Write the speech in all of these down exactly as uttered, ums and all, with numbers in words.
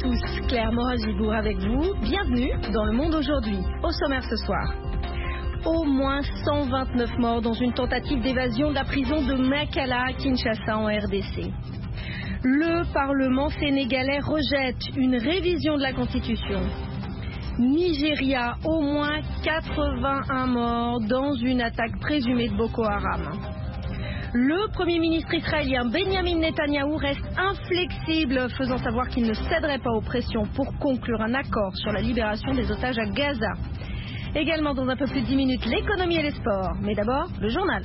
tous, Claire Moragibourg avec vous. Bienvenue dans Le Monde aujourd'hui. Au sommaire ce soir, au moins cent vingt-neuf morts dans une tentative d'évasion de la prison de Makala à Kinshasa en R D C. Le Parlement sénégalais rejette une révision de la Constitution. Nigeria, au moins quatre-vingt-un morts dans une attaque présumée de Boko Haram. Le Premier ministre israélien Benjamin Netanyahou reste inflexible, faisant savoir qu'il ne céderait pas aux pressions pour conclure un accord sur la libération des otages à Gaza. Également dans un peu plus de dix minutes, l'économie et les sports. Mais d'abord, le journal.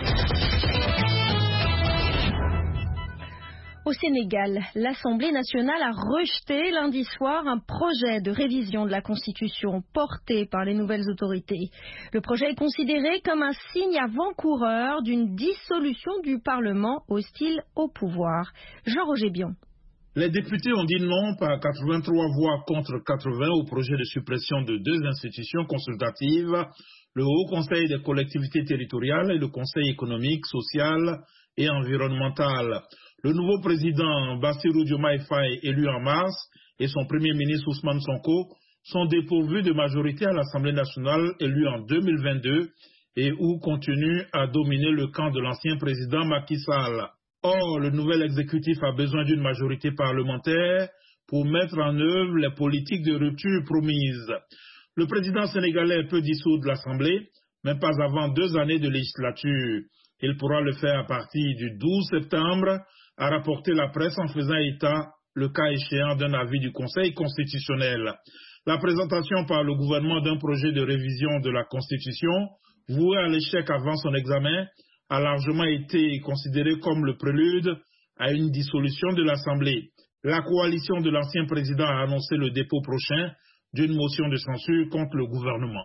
Au Sénégal, l'Assemblée nationale a rejeté lundi soir un projet de révision de la Constitution porté par les nouvelles autorités. Le projet est considéré comme un signe avant-coureur d'une dissolution du Parlement hostile au pouvoir. Jean-Roger Bion. Les députés ont dit non par quatre-vingt-trois voix contre quatre-vingts au projet de suppression de deux institutions consultatives, le Haut Conseil des collectivités territoriales et le Conseil économique, social et environnemental. Le nouveau président Bassirou Diomaye Faye, élu en mars, et son premier ministre Ousmane Sonko sont dépourvus de majorité à l'Assemblée nationale élue en deux mille vingt-deux et où continue à dominer le camp de l'ancien président Macky Sall. Or, le nouvel exécutif a besoin d'une majorité parlementaire pour mettre en œuvre les politiques de rupture promises. Le président sénégalais peut dissoudre l'Assemblée, mais pas avant deux années de législature. Il pourra le faire à partir du douze septembre, a rapporté la presse en faisant état, le cas échéant, d'un avis du Conseil constitutionnel. La présentation par le gouvernement d'un projet de révision de la Constitution, voué à l'échec avant son examen, a largement été considérée comme le prélude à une dissolution de l'Assemblée. La coalition de l'ancien président a annoncé le dépôt prochain d'une motion de censure contre le gouvernement.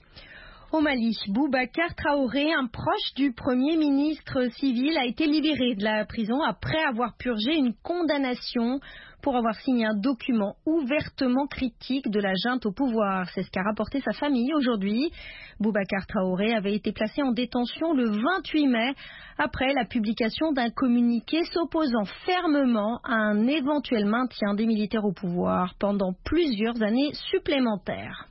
Au Mali, Boubacar Traoré, un proche du Premier ministre civil, a été libéré de la prison après avoir purgé une condamnation pour avoir signé un document ouvertement critique de la junte au pouvoir. C'est ce qu'a rapporté sa famille aujourd'hui. Boubacar Traoré avait été placé en détention le vingt-huit mai après la publication d'un communiqué s'opposant fermement à un éventuel maintien des militaires au pouvoir pendant plusieurs années supplémentaires.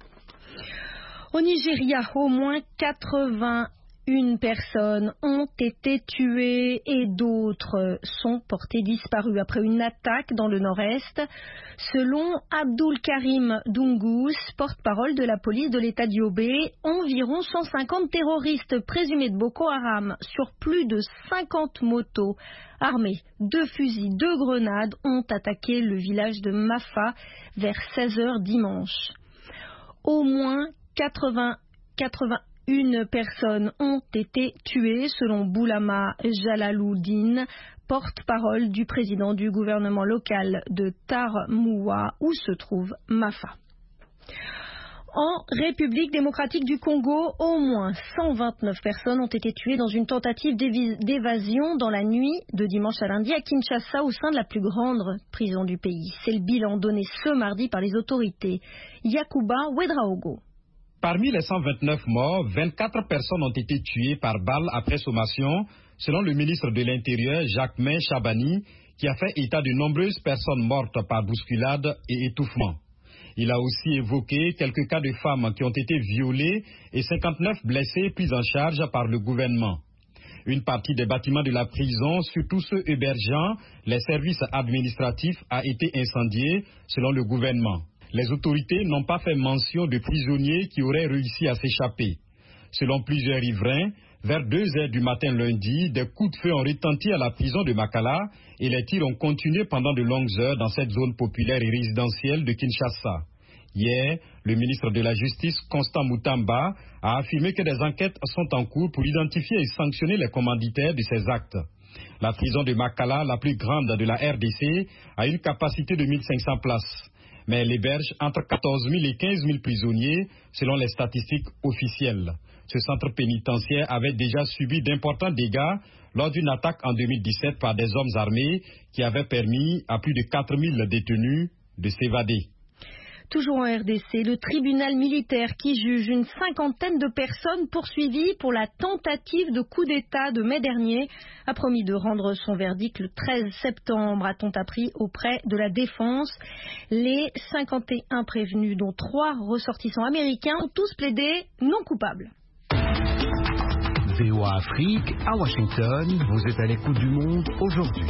Au Nigeria, au moins quatre-vingt-une personnes ont été tuées et d'autres sont portées disparues après une attaque dans le nord-est. Selon Abdul Karim Dungous, porte-parole de la police de l'État d'Yobe, environ cent cinquante terroristes présumés de Boko Haram sur plus de cinquante motos armées de fusils, de grenades ont attaqué le village de Mafa vers seize heures dimanche. Au moins quatre-vingts, quatre-vingt-une personnes ont été tuées, selon Boulama Jalaluddin, porte-parole du président du gouvernement local de Tarmoua, où se trouve Mafa. En République démocratique du Congo, au moins cent vingt-neuf personnes ont été tuées dans une tentative d'évasion dans la nuit de dimanche à lundi à Kinshasa, au sein de la plus grande prison du pays. C'est le bilan donné ce mardi par les autorités. Yakuba Ouedraogo. Parmi les cent vingt-neuf morts, vingt-quatre personnes ont été tuées par balle après sommation, selon le ministre de l'Intérieur, Jacquemain Chabani, qui a fait état de nombreuses personnes mortes par bousculade et étouffement. Il a aussi évoqué quelques cas de femmes qui ont été violées et cinquante-neuf blessés pris en charge par le gouvernement. Une partie des bâtiments de la prison, surtout ceux hébergeant les services administratifs, a été incendiée, selon le gouvernement. Les autorités n'ont pas fait mention de prisonniers qui auraient réussi à s'échapper. Selon plusieurs riverains, vers deux heures du matin lundi, des coups de feu ont retenti à la prison de Makala et les tirs ont continué pendant de longues heures dans cette zone populaire et résidentielle de Kinshasa. Hier, le ministre de la Justice, Constant Moutamba, a affirmé que des enquêtes sont en cours pour identifier et sanctionner les commanditaires de ces actes. La prison de Makala, la plus grande de la R D C, a une capacité de mille cinq cents places. Mais elle héberge entre quatorze mille et quinze mille prisonniers, selon les statistiques officielles. Ce centre pénitentiaire avait déjà subi d'importants dégâts lors d'une attaque en deux mille dix-sept par des hommes armés qui avaient permis à plus de quatre mille détenus de s'évader. Toujours en R D C, le tribunal militaire qui juge une cinquantaine de personnes poursuivies pour la tentative de coup d'État de mai dernier a promis de rendre son verdict le treize septembre, a-t-on appris auprès de la défense. Les cinquante et un prévenus, dont trois ressortissants américains, ont tous plaidé non coupables. V O A Afrique, à Washington, vous êtes à l'écoute du monde aujourd'hui.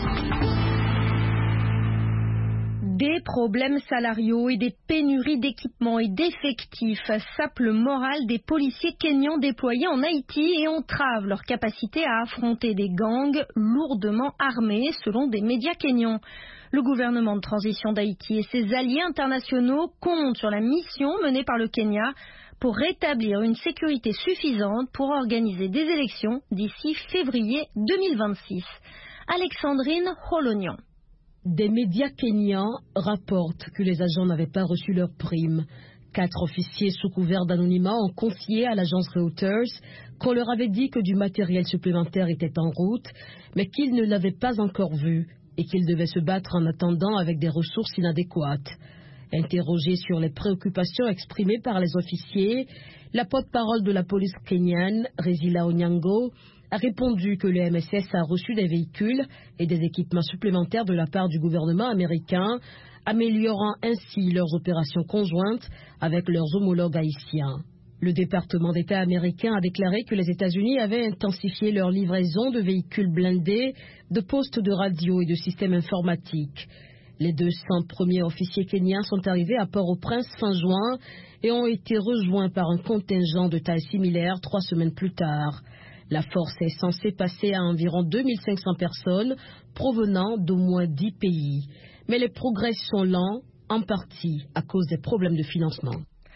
Des problèmes salariaux et des pénuries d'équipements et d'effectifs sapent le moral des policiers kenyans déployés en Haïti et entravent leur capacité à affronter des gangs lourdement armés, selon des médias kenyans. Le gouvernement de transition d'Haïti et ses alliés internationaux comptent sur la mission menée par le Kenya pour rétablir une sécurité suffisante pour organiser des élections d'ici février deux mille vingt-six. Alexandrine Holonian. Des médias kenyans rapportent que les agents n'avaient pas reçu leur prime. Quatre officiers sous couvert d'anonymat ont confié à l'agence Reuters qu'on leur avait dit que du matériel supplémentaire était en route, mais qu'ils ne l'avaient pas encore vu et qu'ils devaient se battre en attendant avec des ressources inadéquates. Interrogé sur les préoccupations exprimées par les officiers, la porte-parole de la police kenyane, Rezila Onyango, a répondu que le M S S a reçu des véhicules et des équipements supplémentaires de la part du gouvernement américain, améliorant ainsi leurs opérations conjointes avec leurs homologues haïtiens. Le département d'État américain a déclaré que les États-Unis avaient intensifié leur livraison de véhicules blindés, de postes de radio et de systèmes informatiques. Les deux cents premiers officiers kenyans sont arrivés à Port-au-Prince fin juin et ont été rejoints par un contingent de taille similaire trois semaines plus tard. La force est censée passer à environ deux mille cinq cents personnes provenant d'au moins dix pays. Mais les progrès sont lents, en partie à cause des problèmes de financement.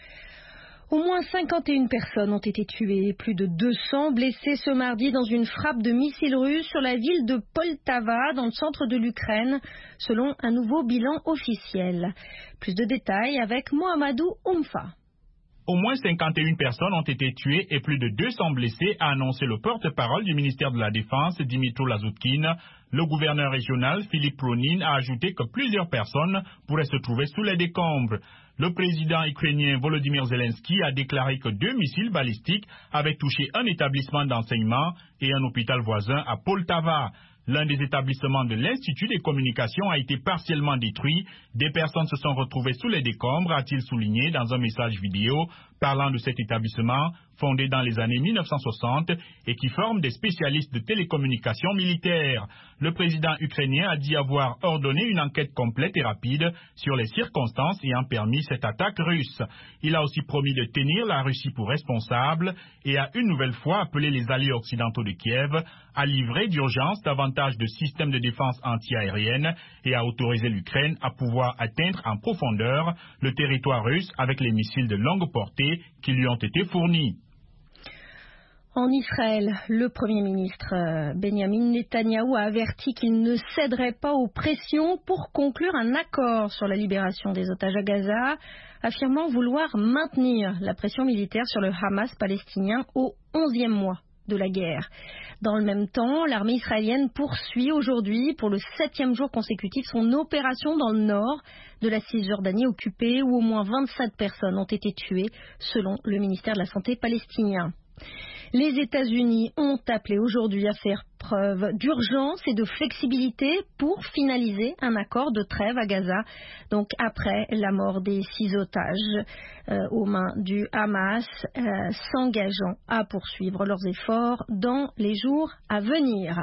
Au moins cinquante et une personnes ont été tuées et plus de deux cents blessées ce mardi dans une frappe de missiles russes sur la ville de Poltava, dans le centre de l'Ukraine, selon un nouveau bilan officiel. Plus de détails avec Mohamedou Oumfa. Au moins cinquante et une personnes ont été tuées et plus de deux cents blessés, a annoncé le porte-parole du ministère de la Défense, Dimitro Lazoutkine. Le gouverneur régional, Philippe Pronin, a ajouté que plusieurs personnes pourraient se trouver sous les décombres. Le président ukrainien Volodymyr Zelensky a déclaré que deux missiles balistiques avaient touché un établissement d'enseignement et un hôpital voisin à Poltava. L'un des établissements de l'Institut des communications a été partiellement détruit. Des personnes se sont retrouvées sous les décombres, a-t-il souligné dans un message vidéo parlant de cet établissement fondé dans les années mille neuf cent soixante et qui forme des spécialistes de télécommunications militaires. Le président ukrainien a dit avoir ordonné une enquête complète et rapide sur les circonstances ayant permis cette attaque russe. Il a aussi promis de tenir la Russie pour responsable et a une nouvelle fois appelé les alliés occidentaux de Kiev à livrer d'urgence davantage de systèmes de défense antiaérienne et à autoriser l'Ukraine à pouvoir atteindre en profondeur le territoire russe avec les missiles de longue portée qui lui ont été fournis. En Israël, le Premier ministre Benjamin Netanyahou a averti qu'il ne céderait pas aux pressions pour conclure un accord sur la libération des otages à Gaza, affirmant vouloir maintenir la pression militaire sur le Hamas palestinien au onzième mois de la guerre. Dans le même temps, l'armée israélienne poursuit aujourd'hui pour le septième jour consécutif son opération dans le nord de la Cisjordanie occupée où au moins vingt-sept personnes ont été tuées selon le ministère de la Santé palestinien. Les États-Unis ont appelé aujourd'hui à faire preuve d'urgence et de flexibilité pour finaliser un accord de trêve à Gaza, donc après la mort des six otages euh, aux mains du Hamas, euh, s'engageant à poursuivre leurs efforts dans les jours à venir.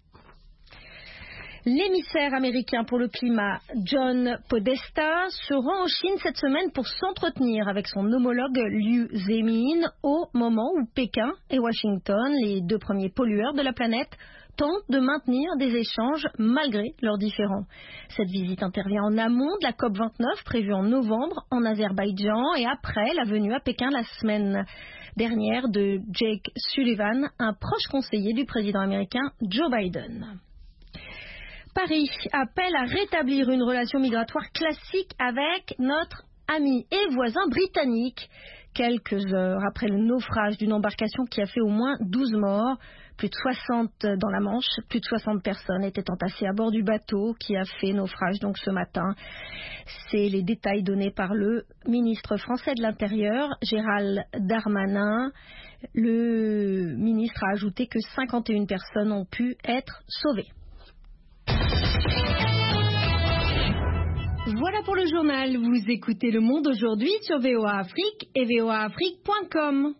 L'émissaire américain pour le climat, John Podesta, se rend en Chine cette semaine pour s'entretenir avec son homologue Liu Zemin au moment où Pékin et Washington, les deux premiers pollueurs de la planète, tentent de maintenir des échanges malgré leurs différends. Cette visite intervient en amont de la COP vingt-neuf prévue en novembre en Azerbaïdjan et après la venue à Pékin la semaine dernière de Jake Sullivan, un proche conseiller du président américain Joe Biden. Paris appelle à rétablir une relation migratoire classique avec notre ami et voisin britannique quelques heures après le naufrage d'une embarcation qui a fait au moins douze morts. Plus de soixante dans la Manche, plus de soixante personnes étaient entassées à bord du bateau qui a fait naufrage donc ce matin. C'est les détails donnés par le ministre français de l'Intérieur, Gérald Darmanin. Le ministre a ajouté que cinquante et une personnes ont pu être sauvées. Voilà pour le journal. Vous écoutez Le Monde aujourd'hui sur V O A Afrique et V O A Afrique point com.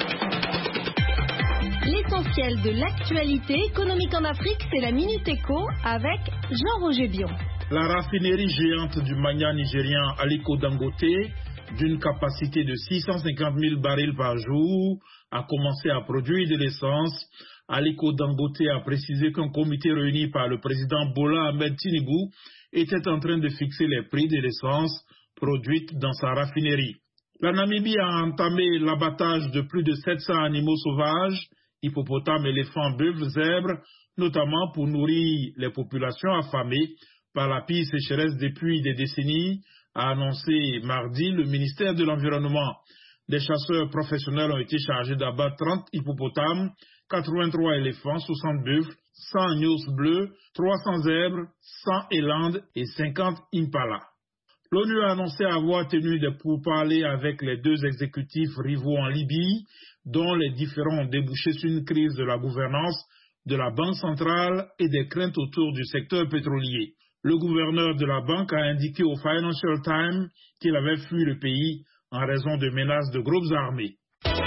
L'essentiel de l'actualité économique en Afrique, c'est la Minute Éco avec Jean-Roger Bion. La raffinerie géante du Manya nigérien Aliko Dangote, d'une capacité de six cent cinquante mille barils par jour, a commencé à produire de l'essence. Aliko Dangote a précisé qu'un comité réuni par le président Bola Ahmed Tinubu était en train de fixer les prix de l'essence produite dans sa raffinerie. La Namibie a entamé l'abattage de plus de sept cents animaux sauvages, hippopotames, éléphants, bœufs, zèbres, notamment pour nourrir les populations affamées par la pire sécheresse depuis des décennies, a annoncé mardi le ministère de l'Environnement. Des chasseurs professionnels ont été chargés d'abattre trente hippopotames, quatre-vingt-trois éléphants, soixante bœufs, cent agneaux bleus, trois cents zèbres, cent élandes et cinquante impalas. L'ONU a annoncé avoir tenu des pourparlers avec les deux exécutifs rivaux en Libye, dont les différends ont débouché sur une crise de la gouvernance de la Banque centrale et des craintes autour du secteur pétrolier. Le gouverneur de la banque a indiqué au Financial Times qu'il avait fui le pays en raison de menaces de groupes armés.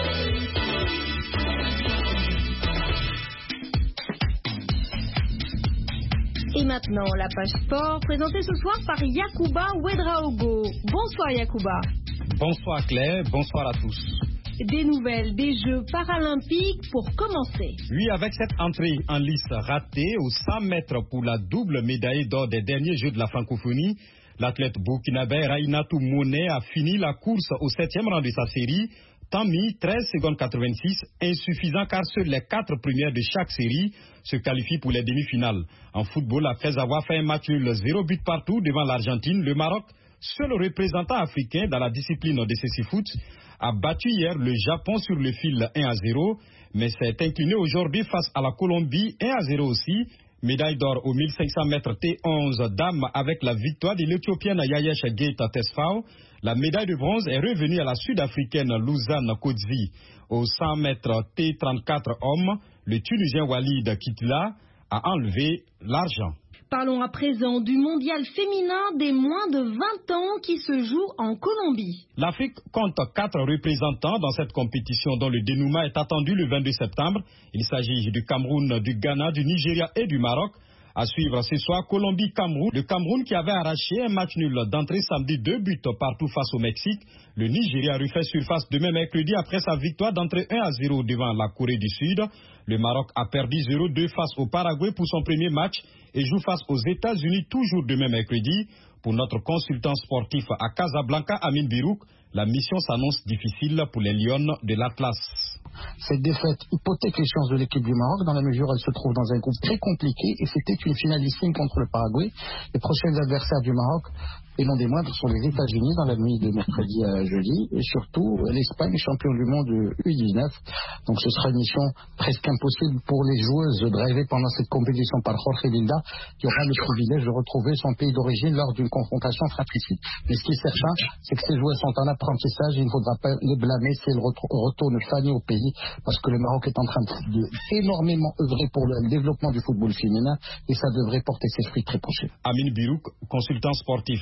Et maintenant, la page sport, présentée ce soir par Yacouba Ouedraogo. Bonsoir Yacouba. Bonsoir Claire, bonsoir à tous. Des nouvelles des Jeux paralympiques pour commencer. Oui, avec cette entrée en lice ratée aux cent mètres pour la double médaille d'or des derniers Jeux de la francophonie, l'athlète burkinabé Rainatou Monet a fini la course au septième rang de sa série, temps mis treize secondes quatre-vingt-six, insuffisant car seules les quatre premières de chaque série se qualifient pour les demi-finales. En football, après avoir fait un match nul zéro but partout devant l'Argentine, le Maroc, seul représentant africain dans la discipline de cécifoot, a battu hier le Japon sur le fil un à zéro, mais s'est incliné aujourd'hui face à la Colombie un à zéro aussi. Médaille d'or aux mille cinq cents mètres T onze dames avec la victoire de l'Éthiopienne Yayesh Geita Tesfao. La médaille de bronze est revenue à la Sud-Africaine Louzane Kodzi. Aux cent mètres T trente-quatre hommes, le Tunisien Walid Kitla a enlevé l'argent. Parlons à présent du mondial féminin des moins de vingt ans qui se joue en Colombie. L'Afrique compte quatre représentants dans cette compétition dont le dénouement est attendu le vingt-deux septembre. Il s'agit du Cameroun, du Ghana, du Nigeria et du Maroc. À suivre ce soir, Colombie-Cameroun. Le Cameroun qui avait arraché un match nul d'entrée samedi, deux buts partout face au Mexique. Le Nigeria refait surface demain mercredi après sa victoire d'entrée un à zéro devant la Corée du Sud. Le Maroc a perdu zéro deux face au Paraguay pour son premier match et joue face aux États-Unis toujours demain mercredi. Pour notre consultant sportif à Casablanca, Amin Birouk, la mission s'annonce difficile pour les Lions de l'Atlas. Cette défaite hypothèque les chances de l'équipe du Maroc dans la mesure où elle se trouve dans un groupe très compliqué et c'était une finalissime contre le Paraguay. Les prochains adversaires du Maroc, et non des moindres, sont les États-Unis dans la nuit de mercredi à jeudi et surtout l'Espagne, champion du monde U dix-neuf. Donc ce sera une mission presque impossible pour les joueuses drivées pendant cette compétition par Jorge Vilda qui aura le privilège de retrouver son pays d'origine lors d'une confrontation fratricide. Mais ce qui est certain, c'est que ces joueuses sont en apprentissage et il ne faudra pas les blâmer si elles retournent fanées au pays parce que le Maroc est en train de énormément œuvrer pour le développement du football féminin et ça devrait porter ses fruits très prochainement. Amin Birouk, consultant sportif.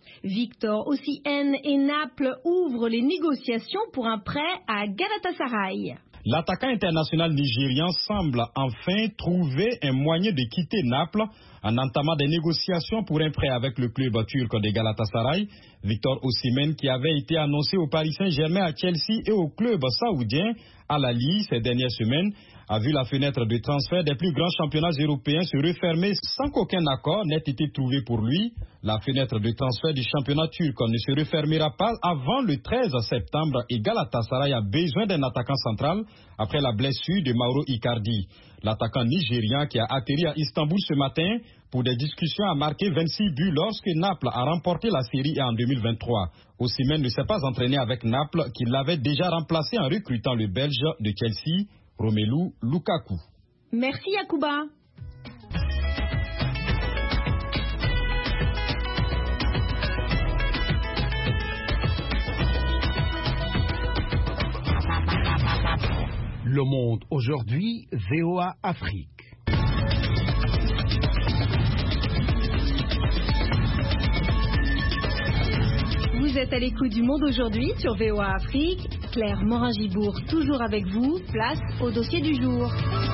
Victor Osimhen et Naples ouvrent les négociations pour un prêt à Galatasaray. L'attaquant international nigérian semble enfin trouver un moyen de quitter Naples en entamant des négociations pour un prêt avec le club turc de Galatasaray. Victor Osimhen, qui avait été annoncé au Paris Saint-Germain, à Chelsea et au club saoudien Al Ahly ces dernières semaines, a vu la fenêtre de transfert des plus grands championnats européens se refermer sans qu'aucun accord n'ait été trouvé pour lui. La fenêtre de transfert du championnat turc ne se refermera pas avant le treize septembre et Galatasaray a besoin d'un attaquant central après la blessure de Mauro Icardi. L'attaquant nigérian qui a atterri à Istanbul ce matin pour des discussions a marqué vingt-six buts lorsque Naples a remporté la Série A en deux mille vingt-trois. Osimhen ne s'est pas entraîné avec Naples, qui l'avait déjà remplacé en recrutant le Belge de Chelsea, Romelu Lukaku. Merci Yacouba. Le Monde aujourd'hui, V O A Afrique. Vous êtes à l'écoute du Monde aujourd'hui sur V O A Afrique. Claire Morin-Gibourg toujours avec vous. Place au dossier du jour.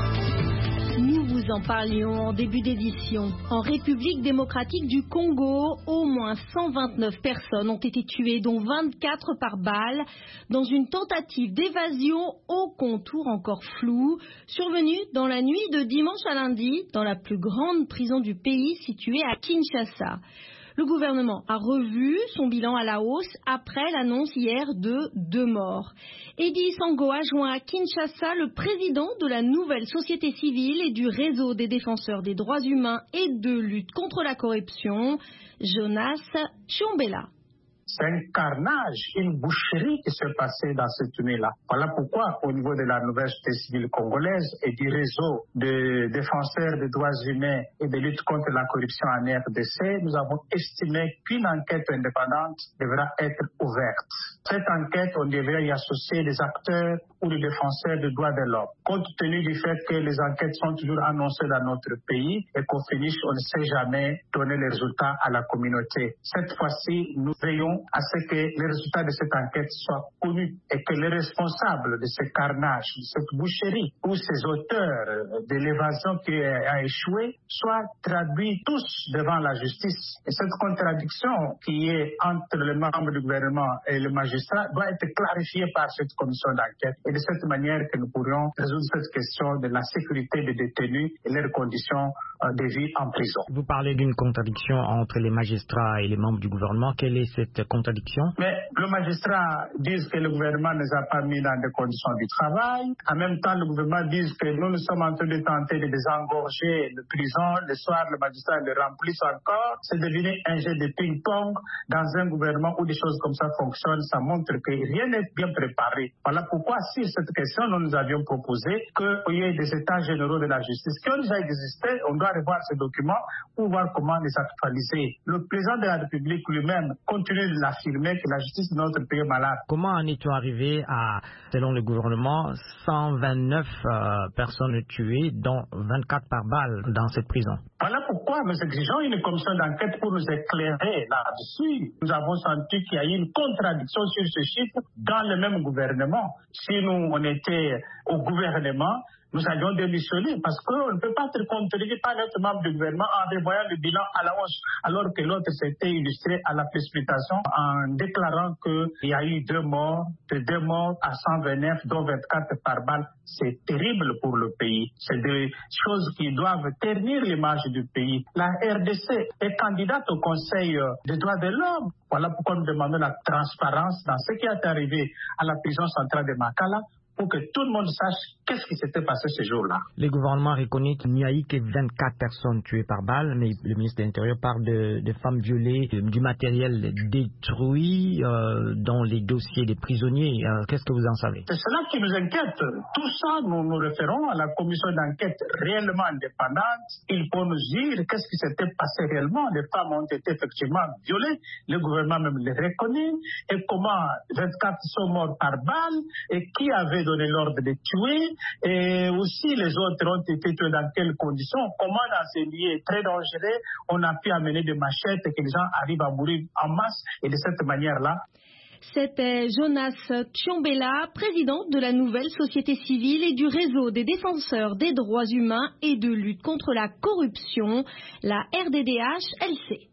Nous vous en parlions en début d'édition. En République démocratique du Congo, au moins cent vingt-neuf personnes ont été tuées, dont vingt-quatre par balle, dans une tentative d'évasion au contour encore flou, survenue dans la nuit de dimanche à lundi, dans la plus grande prison du pays située à Kinshasa. Le gouvernement a revu son bilan à la hausse après l'annonce hier de deux morts. Eddy Sango a joint à Kinshasa le président de la nouvelle société civile et du réseau des défenseurs des droits humains et de lutte contre la corruption, Jonas Tchombela. C'est un carnage, une boucherie qui s'est passée dans cette nuit-là. Voilà pourquoi, au niveau de la nouvelle société civile congolaise et du réseau de défenseurs des droits humains et de lutte contre la corruption en R D C, nous avons estimé qu'une enquête indépendante devra être ouverte. Cette enquête, on devrait y associer les acteurs ou les défenseurs des droits de l'homme. Compte tenu du fait que les enquêtes sont toujours annoncées dans notre pays et qu'au finish, on ne sait jamais donner les résultats à la communauté. Cette fois-ci, nous veillons à ce que les résultats de cette enquête soient connus et que les responsables de ce carnage, de cette boucherie ou ces auteurs de l'évasion qui a échoué soient traduits tous devant la justice. Et cette contradiction qui est entre les membres du gouvernement et le magistrat doit être clarifiée par cette commission d'enquête. Et de cette manière que nous pourrions résoudre cette question de la sécurité des détenus et leurs conditions de vie en prison. Vous parlez d'une contradiction entre les magistrats et les membres du gouvernement. Quelle est cette contradiction? Mais le magistrat dit que le gouvernement ne les a pas mis dans des conditions du travail. En même temps, le gouvernement dit que nous, nous sommes en train de tenter de désengorger les prisons. Le soir, le magistrat le remplisse encore. C'est devenu un jeu de ping-pong dans un gouvernement où des choses comme ça fonctionnent. Ça montre que rien n'est bien préparé. Voilà pourquoi, sur cette question, nous nous avions proposé qu'il y ait des états généraux de la justice qui ont déjà existé. On doit revoir ces documents pour voir comment les actualiser. Le président de la République lui-même continue de l'affirmer que la justice de notre pays est malade. Comment en est-on arrivé à, selon le gouvernement, cent vingt-neuf euh, personnes tuées, dont vingt-quatre par balle dans cette prison? Voilà pourquoi nous exigeons une commission d'enquête pour nous éclairer là-dessus. Nous avons senti qu'il y a eu une contradiction sur ce chiffre dans le même gouvernement. Si nous, on était au gouvernement, nous allions démissionner parce qu'on ne peut pas être contredit par notre membre du gouvernement en revoyant le bilan à la hausse, alors que l'autre s'était illustré à la précipitation en déclarant qu'il y a eu deux morts, de deux morts à cent vingt-neuf, dont vingt-quatre par balle. C'est terrible pour le pays. C'est des choses qui doivent ternir l'image du pays. La R D C est candidate au Conseil des droits de l'homme. Voilà pourquoi nous demandons la transparence dans ce qui est arrivé à la prison centrale de Makala, pour que tout le monde sache qu'est-ce qui s'était passé ce jour-là. Le gouvernement reconnaît qu'il n'y a eu que vingt-quatre personnes tuées par balle, mais le ministre de l'Intérieur parle de, de femmes violées, du matériel détruit euh, dans les dossiers des prisonniers. Euh, qu'est-ce que vous en savez? C'est cela qui nous inquiète. Tout ça, nous nous référons à la commission d'enquête réellement indépendante. Il faut nous dire qu'est-ce qui s'était passé réellement. Les femmes ont été effectivement violées, le gouvernement même les reconnaît, et comment vingt-quatre sont morts par balle, et qui avait donné l'ordre de tuer, et aussi les autres ont été tués dans quelles conditions, comment dans ces lieux très dangereux on a pu amener des machettes et que les gens arrivent à mourir en masse, et de cette manière-là. C'était Jonas Tchombela, président de la nouvelle société civile et du réseau des défenseurs des droits humains et de lutte contre la corruption, la R D D H L C.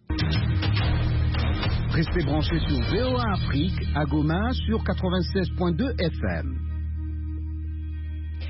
Restez branchés sur V O A Afrique à Goma sur quatre-vingt-seize point deux F M.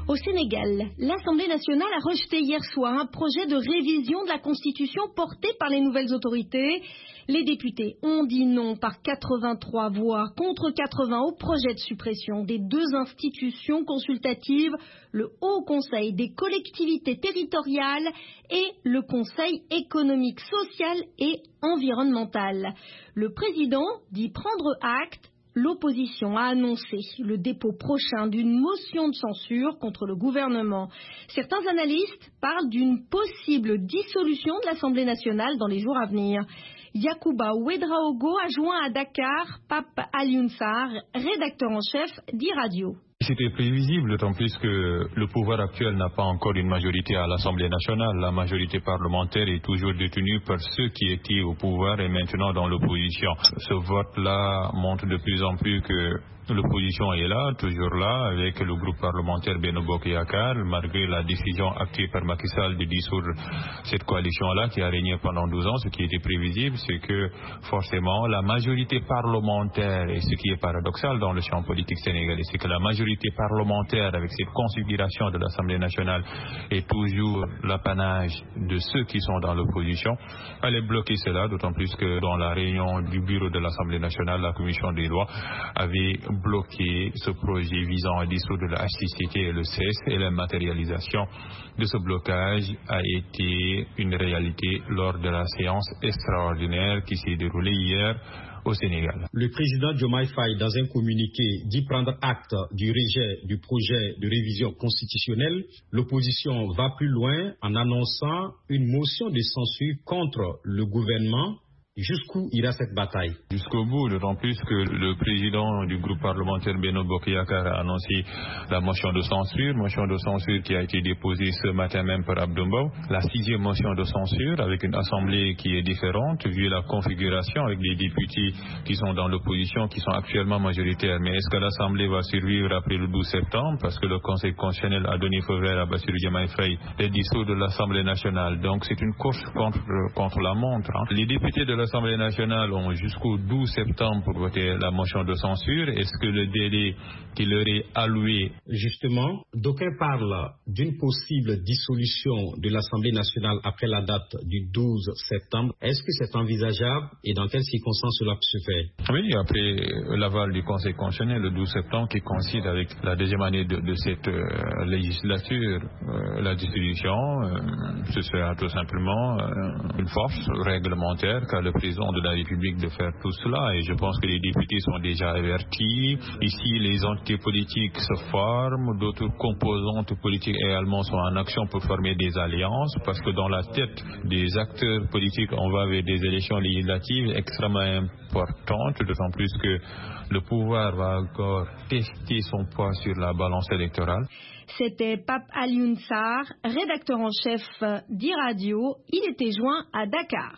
Au Sénégal, l'Assemblée nationale a rejeté hier soir un projet de révision de la Constitution porté par les nouvelles autorités. Les députés ont dit non par quatre-vingt-trois voix contre quatre-vingts au projet de suppression des deux institutions consultatives, le Haut Conseil des collectivités territoriales et le Conseil économique, social et environnemental. Le président dit prendre acte. L'opposition a annoncé le dépôt prochain d'une motion de censure contre le gouvernement. Certains analystes parlent d'une possible dissolution de l'Assemblée nationale dans les jours à venir. Yacouba Ouedraogo a joint à Dakar Pape Alioune Sarr, rédacteur en chef d'e-Radio. C'était prévisible, d'autant plus que le pouvoir actuel n'a pas encore une majorité à l'Assemblée nationale. La majorité parlementaire est toujours détenue par ceux qui étaient au pouvoir et maintenant dans l'opposition. Ce vote-là montre de plus en plus que l'opposition est là, toujours là, avec le groupe parlementaire Benno Bokk Yakaar, malgré la décision actée par Macky Sall de dissoudre cette coalition-là qui a régné pendant douze ans. Ce qui était prévisible, c'est que forcément la majorité parlementaire, et ce qui est paradoxal dans le champ politique sénégalais, c'est que la majorité parlementaire, avec cette configuration de l'Assemblée nationale, est toujours l'apanage de ceux qui sont dans l'opposition. Elle est bloquée cela, d'autant plus que dans la réunion du bureau de l'Assemblée nationale, la commission des lois avait bloquer ce projet visant à dissoudre le H C C T et le C E S, et la matérialisation de ce blocage a été une réalité lors de la séance extraordinaire qui s'est déroulée hier au Sénégal. Le président Diomaye Faye, dans un communiqué, dit prendre acte du rejet du projet de révision constitutionnelle. L'opposition va plus loin en annonçant une motion de censure contre le gouvernement. Jusqu'où ira cette bataille? Jusqu'au bout, d'autant plus que le président du groupe parlementaire Benno Bokk Yakaar a annoncé la motion de censure, motion de censure qui a été déposée ce matin même par Abdou Mbow. La sixième motion de censure avec une assemblée qui est différente vu la configuration avec les députés qui sont dans l'opposition, qui sont actuellement majoritaires. Mais est-ce que l'assemblée va survivre après le douze septembre? Parce que le Conseil constitutionnel a donné feu vert à Bassirou Diomaye Faye les dissoudre de l'Assemblée nationale. Donc c'est une course contre, contre la montre. Hein. Les députés de la L'Assemblée nationale ont jusqu'au douze septembre pour voter la motion de censure. Est-ce que le délai qui leur est alloué... Justement, d'aucuns parlent d'une possible dissolution de l'Assemblée nationale après la date du douze septembre. Est-ce que c'est envisageable et dans quelles circonstances cela peut se faire? Oui, après l'aval du Conseil constitutionnel le douze septembre qui coïncide avec la deuxième année de, de cette euh, législature, euh, la dissolution, euh, ce sera tout simplement euh, une force réglementaire car le président de la République de faire tout cela, et je pense que les députés sont déjà avertis. Ici, les entités politiques se forment, d'autres composantes politiques également sont en action pour former des alliances, parce que dans la tête des acteurs politiques, on va vers des élections législatives extrêmement importantes, d'autant plus que le pouvoir va encore tester son poids sur la balance électorale. C'était Pape Alioune Sarr, rédacteur en chef d'e-Radio. Il était joint à Dakar.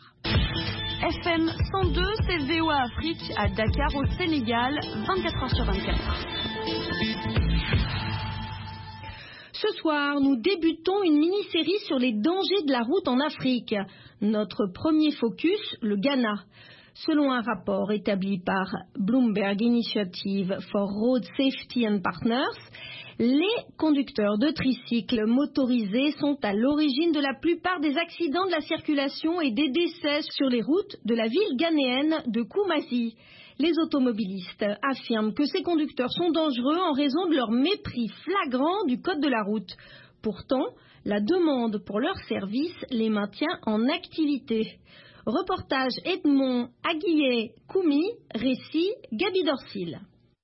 F M cent deux, c'est V O A Afrique à Dakar au Sénégal, vingt-quatre heures sur vingt-quatre. Ce soir, nous débutons une mini-série sur les dangers de la route en Afrique. Notre premier focus, le Ghana. Selon un rapport établi par Bloomberg Initiative for Road Safety and Partners, les conducteurs de tricycles motorisés sont à l'origine de la plupart des accidents de la circulation et des décès sur les routes de la ville ghanéenne de Koumassi. Les automobilistes affirment que ces conducteurs sont dangereux en raison de leur mépris flagrant du code de la route. Pourtant, la demande pour leurs services les maintient en activité. Reportage Edmond Aguillet-Koumi, récit Gabi Dorsil.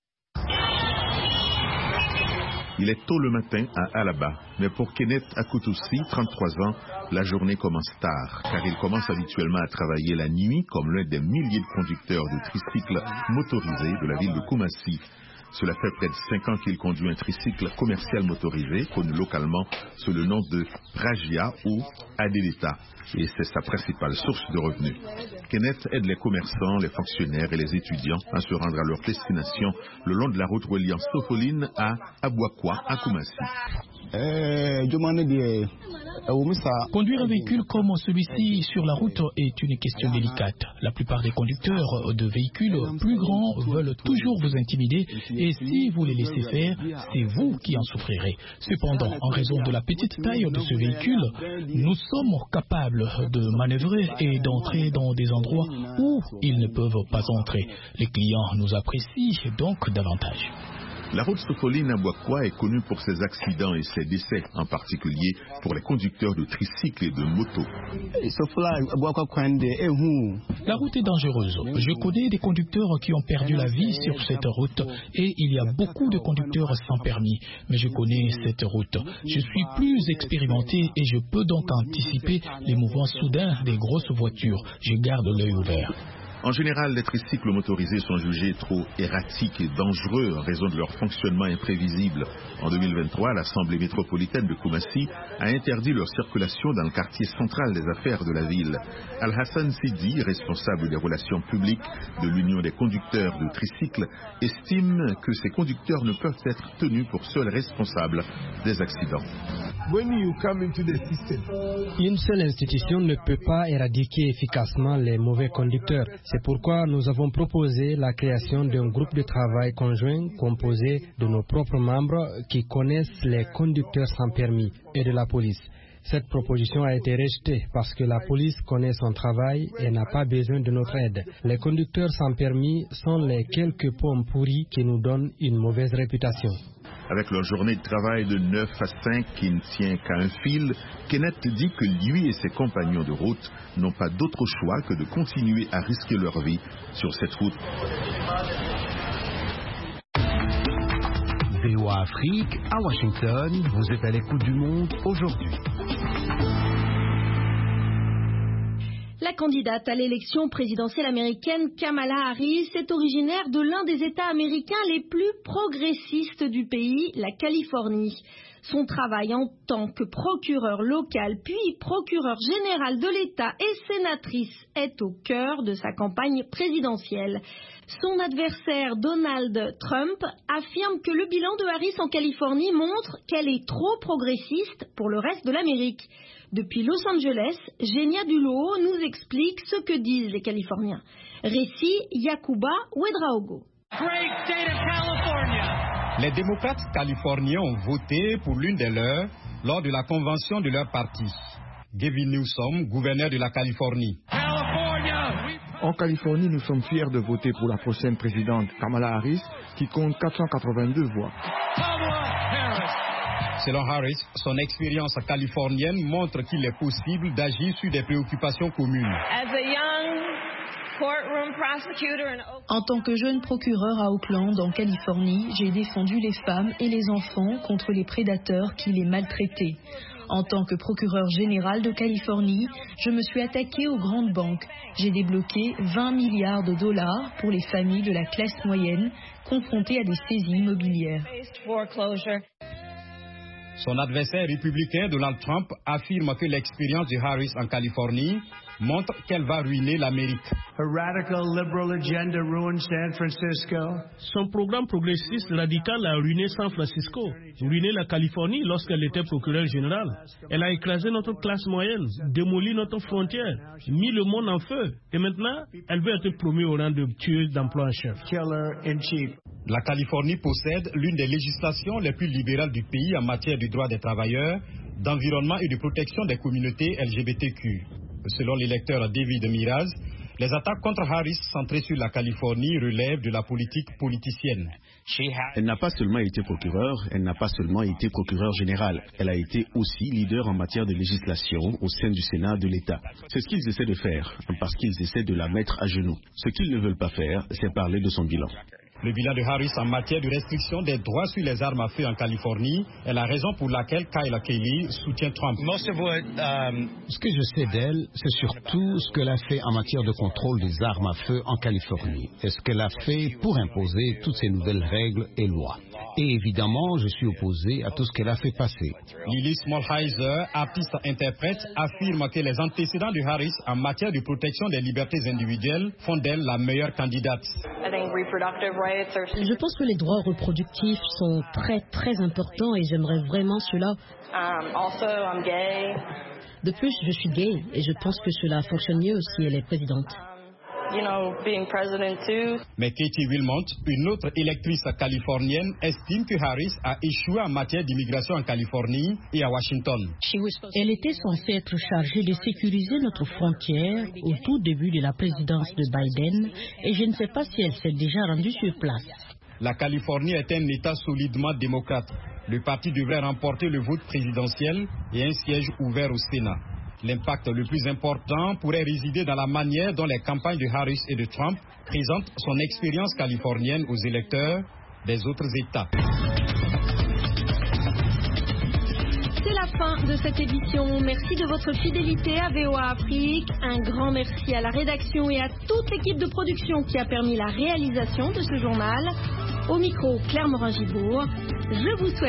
Il est tôt le matin à Alaba, mais pour Kenneth Akutussi, trente-trois ans, la journée commence tard, car il commence habituellement à travailler la nuit comme l'un des milliers de conducteurs de tricycles motorisés de la ville de Koumassi. Cela fait près de cinq ans qu'il conduit un tricycle commercial motorisé, connu localement sous le nom de Pragia ou Adelita, et c'est sa principale source de revenus. Kenneth aide les commerçants, les fonctionnaires et les étudiants à se rendre à leur destination le long de la route reliant Sofoline à Abouakwa, à Koumassi. Euh, demandez des... Conduire un véhicule comme celui-ci sur la route est une question délicate. La plupart des conducteurs de véhicules plus grands veulent toujours vous intimider et si vous les laissez faire, c'est vous qui en souffrirez. Cependant, en raison de la petite taille de ce véhicule, nous sommes capables de manœuvrer et d'entrer dans des endroits où ils ne peuvent pas entrer. Les clients nous apprécient donc davantage. La route Sokoline-Abouakwa est connue pour ses accidents et ses décès, en particulier pour les conducteurs de tricycles et de motos. La route est dangereuse. Je connais des conducteurs qui ont perdu la vie sur cette route et il y a beaucoup de conducteurs sans permis. Mais je connais cette route. Je suis plus expérimenté et je peux donc anticiper les mouvements soudains des grosses voitures. Je garde l'œil ouvert. En général, les tricycles motorisés sont jugés trop erratiques et dangereux en raison de leur fonctionnement imprévisible. En deux mille vingt-trois, l'Assemblée métropolitaine de Koumassi a interdit leur circulation dans le quartier central des affaires de la ville. Al-Hassan Sidi, responsable des relations publiques de l'Union des conducteurs de tricycles, estime que ces conducteurs ne peuvent être tenus pour seuls responsables des accidents. Une seule institution ne peut pas éradiquer efficacement les mauvais conducteurs. C'est pourquoi nous avons proposé la création d'un groupe de travail conjoint composé de nos propres membres qui connaissent les conducteurs sans permis et de la police. Cette proposition a été rejetée parce que la police connaît son travail et n'a pas besoin de notre aide. Les conducteurs sans permis sont les quelques pommes pourries qui nous donnent une mauvaise réputation. Avec leur journée de travail de neuf à cinq qui ne tient qu'à un fil, Kenneth dit que lui et ses compagnons de route n'ont pas d'autre choix que de continuer à risquer leur vie sur cette route. V O A Afrique, à Washington, vous êtes à l'écoute du monde aujourd'hui. La candidate à l'élection présidentielle américaine Kamala Harris est originaire de l'un des États américains les plus progressistes du pays, la Californie. Son travail en tant que procureur local puis procureur général de l'État et sénatrice est au cœur de sa campagne présidentielle. Son adversaire Donald Trump affirme que le bilan de Harris en Californie montre qu'elle est trop progressiste pour le reste de l'Amérique. Depuis Los Angeles, Genia Dulot nous explique ce que disent les Californiens. Récit Yakuba Ouedraogo. Les démocrates californiens ont voté pour l'une des leurs lors de la convention de leur parti. Gavin Newsom, gouverneur de la Californie. En Californie, nous sommes fiers de voter pour la prochaine présidente Kamala Harris qui compte quatre cent quatre-vingt-deux voix. Selon Harris, son expérience californienne montre qu'il est possible d'agir sur des préoccupations communes. En tant que jeune procureur à Oakland, en Californie, j'ai défendu les femmes et les enfants contre les prédateurs qui les maltraitaient. En tant que procureur général de Californie, je me suis attaqué aux grandes banques. J'ai débloqué vingt milliards de dollars pour les familles de la classe moyenne confrontées à des saisies immobilières. Son adversaire républicain Donald Trump affirme que l'expérience de Harris en Californie montre qu'elle va ruiner l'Amérique. Son programme progressiste radical a ruiné San Francisco, ruiné la Californie lorsqu'elle était procureure générale. Elle a écrasé notre classe moyenne, démoli notre frontière, mis le monde en feu. Et maintenant, elle veut être promue au rang de tueuse d'emploi en chef. La Californie possède l'une des législations les plus libérales du pays en matière de droits des travailleurs, d'environnement et de protection des communautés L G B T Q. Selon l'électeur David Miraz, les attaques contre Harris centrées sur la Californie relèvent de la politique politicienne. Elle n'a pas seulement été procureure, elle n'a pas seulement été procureure générale. Elle a été aussi leader en matière de législation au sein du Sénat de l'État. C'est ce qu'ils essaient de faire, parce qu'ils essaient de la mettre à genoux. Ce qu'ils ne veulent pas faire, c'est parler de son bilan. Le bilan de Harris en matière de restriction des droits sur les armes à feu en Californie est la raison pour laquelle Kyle Kelly soutient Trump. Ce que je sais d'elle, c'est surtout ce qu'elle a fait en matière de contrôle des armes à feu en Californie et ce qu'elle a fait pour imposer toutes ces nouvelles règles et lois. Et évidemment, je suis opposé à tout ce qu'elle a fait passer. Lily Smallheiser, artiste interprète, affirme que les antécédents de Harris en matière de protection des libertés individuelles font d'elle la meilleure candidate. Je pense que les droits reproductifs sont très très importants et j'aimerais vraiment cela. De plus, je suis gay et je pense que cela fonctionne mieux si elle est présidente. Mais Katie Wilmot, une autre électrice californienne, estime que Harris a échoué en matière d'immigration en Californie et à Washington. Elle était censée être chargée de sécuriser notre frontière au tout début de la présidence de Biden et je ne sais pas si elle s'est déjà rendue sur place. La Californie est un État solidement démocrate. Le parti devrait remporter le vote présidentiel et un siège ouvert au Sénat. L'impact le plus important pourrait résider dans la manière dont les campagnes de Harris et de Trump présentent son expérience californienne aux électeurs des autres États. C'est la fin de cette édition. Merci de votre fidélité à V O A Afrique. Un grand merci à la rédaction et à toute l'équipe de production qui a permis la réalisation de ce journal. Au micro, Claire Morin-Gibourg. Je vous souhaite